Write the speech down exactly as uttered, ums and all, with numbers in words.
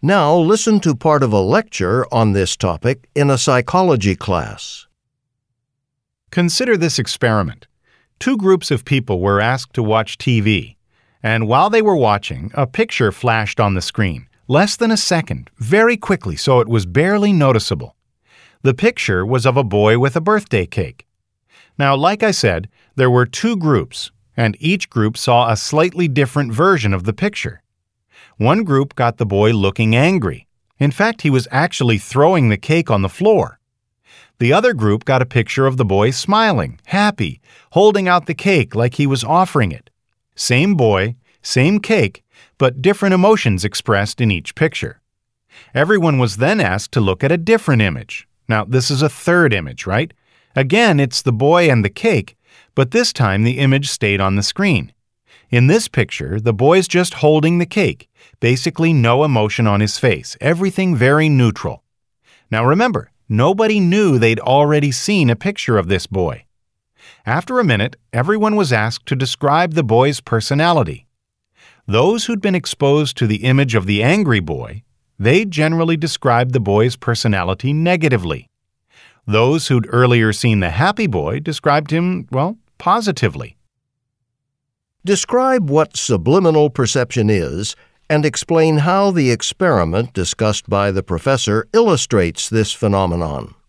Now listen to part of a lecture on this topic in a psychology class. Consider this experiment. Two groups of people were asked to watch T V, and while they were watching, a picture flashed on the screen, less than a second, very quickly, so it was barely noticeable. The picture was of a boy with a birthday cake. Now, like I said, there were two groups, and each group saw a slightly different version of the picture. One group got the boy looking angry. In fact, he was actually throwing the cake on the floor. The other group got a picture of the boy smiling, happy, holding out the cake like he was offering it. Same boy, same cake, but different emotions expressed in each picture. Everyone was then asked to look at a different image. Now, this is a third image, right? Again, it's the boy and the cake, but this time the image stayed on the screen. In this picture, the boy's just holding the cake, basically no emotion on his face, everything very neutral. Now remember, nobody knew they'd already seen a picture of this boy. After a minute, everyone was asked to describe the boy's personality. Those who'd been exposed to the image of the angry boy, they generally described the boy's personality negatively. Those who'd earlier seen the happy boy described him, well, positively. Describe what subliminal perception is and explain how the experiment discussed by the professor illustrates this phenomenon.